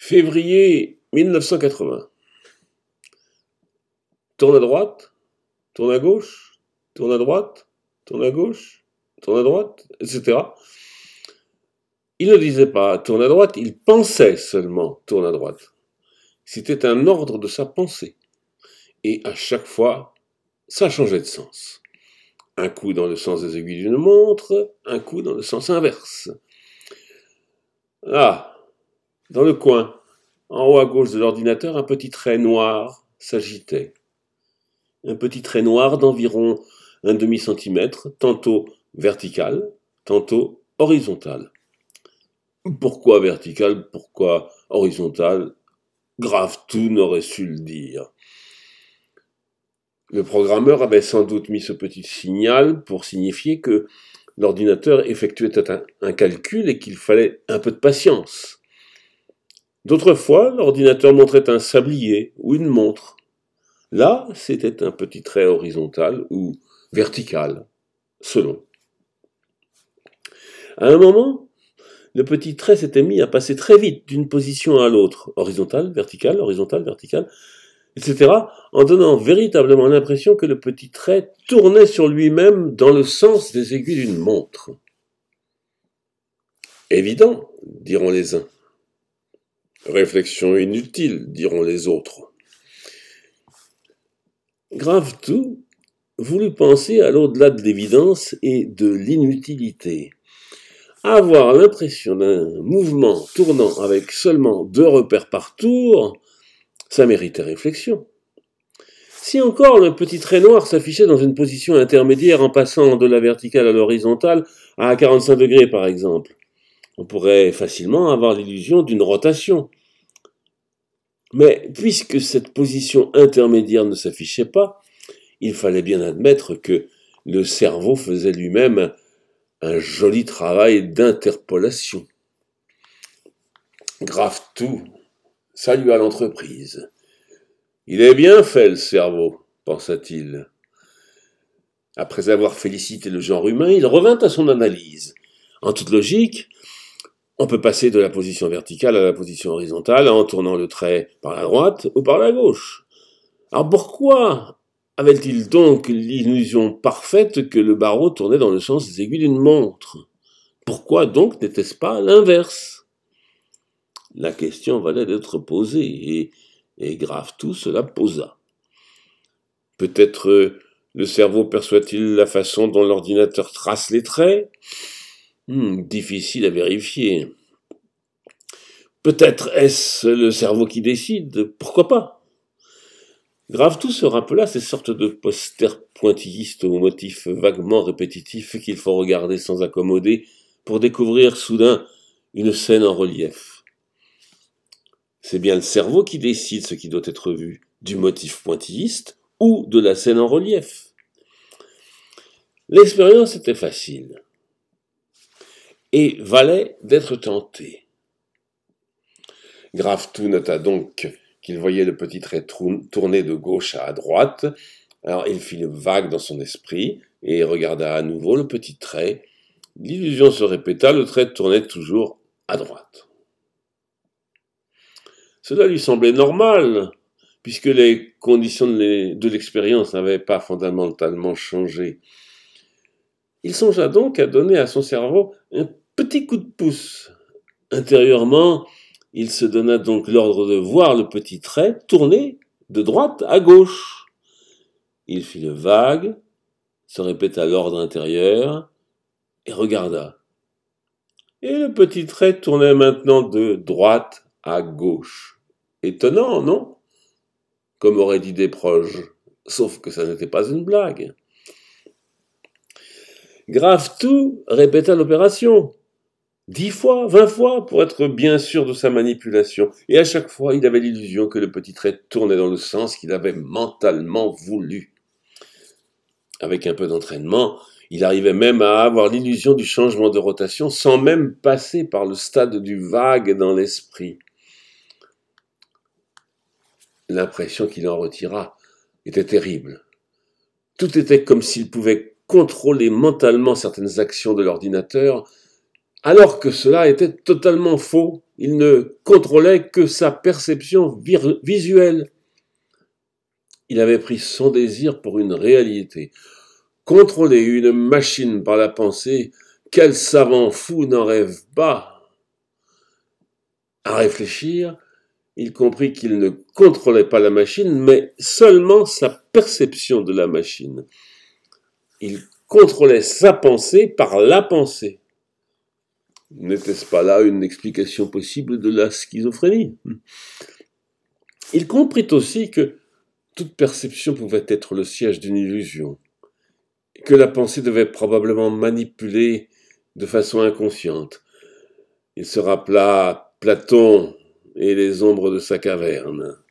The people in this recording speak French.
Février 1980. Tourne à droite, tourne à gauche, tourne à droite, tourne à gauche, tourne à droite, etc. Il ne disait pas tourne à droite, il pensait seulement tourne à droite. C'était un ordre de sa pensée. Et à chaque fois, ça changeait de sens. Un coup dans le sens des aiguilles d'une montre, un coup dans le sens inverse. Là, dans le coin, en haut à gauche de l'ordinateur, un petit trait noir s'agitait. Un petit trait noir d'environ un demi-centimètre, tantôt vertical, tantôt horizontal. Pourquoi vertical, pourquoi horizontal? Gravetou n'aurait su le dire. Le programmeur avait sans doute mis ce petit signal pour signifier que l'ordinateur effectuait un calcul et qu'il fallait un peu de patience. D'autres fois, l'ordinateur montrait un sablier ou une montre. Là, c'était un petit trait horizontal ou vertical, selon. À un moment, le petit trait s'était mis à passer très vite d'une position à l'autre, horizontal, vertical, etc., en donnant véritablement l'impression que le petit trait tournait sur lui-même dans le sens des aiguilles d'une montre. Évident, diront les uns. Réflexion inutile, diront les autres. Gravetou voulut penser à l'au-delà de l'évidence et de l'inutilité. Avoir l'impression d'un mouvement tournant avec seulement 2 repères par tour, ça méritait réflexion. Si encore le petit trait noir s'affichait dans une position intermédiaire en passant de la verticale à l'horizontale à 45 degrés par exemple, on pourrait facilement avoir l'illusion d'une rotation. Mais puisque cette position intermédiaire ne s'affichait pas, il fallait bien admettre que le cerveau faisait lui-même un joli travail d'interpolation. Gravetou salua l'entreprise. Il est bien fait, le cerveau, pensa-t-il. Après avoir félicité le genre humain, il revint à son analyse. En toute logique, on peut passer de la position verticale à la position horizontale en tournant le trait par la droite ou par la gauche. Alors pourquoi avait-il donc l'illusion parfaite que le barreau tournait dans le sens des aiguilles d'une montre? Pourquoi donc n'était-ce pas l'inverse? La question valait d'être posée, et Gravetou se la posa. Peut-être le cerveau perçoit-il la façon dont l'ordinateur trace les traits? Difficile à vérifier. Peut-être est-ce le cerveau qui décide? Pourquoi pas? Gravetou se rappela ces sortes de posters pointillistes aux motifs vaguement répétitifs qu'il faut regarder sans accommoder pour découvrir soudain une scène en relief. C'est bien le cerveau qui décide ce qui doit être vu, du motif pointilliste ou de la scène en relief. L'expérience était facile et valait d'être tentée. Gravetou nota donc qu'il voyait le petit trait tourner de gauche à droite. Alors il fit le vague dans son esprit et regarda à nouveau le petit trait. L'illusion se répéta, le trait tournait toujours à droite. Cela lui semblait normal, puisque les conditions de l'expérience n'avaient pas fondamentalement changé. Il songea donc à donner à son cerveau un petit coup de pouce. Intérieurement, il se donna donc l'ordre de voir le petit trait tourner de droite à gauche. Il fit le vague, se répéta l'ordre intérieur et regarda. Et le petit trait tournait maintenant de droite à gauche. Étonnant, non? Comme aurait dit Desproges, sauf que ça n'était pas une blague. Gravetou répéta l'opération. 10 fois, 20 fois, pour être bien sûr de sa manipulation. Et à chaque fois, il avait l'illusion que le petit trait tournait dans le sens qu'il avait mentalement voulu. Avec un peu d'entraînement, il arrivait même à avoir l'illusion du changement de rotation sans même passer par le stade du vague dans l'esprit. L'impression qu'il en retira était terrible. Tout était comme s'il pouvait contrôler mentalement certaines actions de l'ordinateur alors que cela était totalement faux. Il ne contrôlait que sa perception visuelle. Il avait pris son désir pour une réalité. Contrôler une machine par la pensée, quel savant fou n'en rêve pas? À réfléchir, il comprit qu'il ne contrôlait pas la machine, mais seulement sa perception de la machine. Il contrôlait sa pensée par la pensée. N'était-ce pas là une explication possible de la schizophrénie? Il comprit aussi que toute perception pouvait être le siège d'une illusion, et que la pensée devait probablement manipuler de façon inconsciente. Il se rappela Platon et les ombres de sa caverne.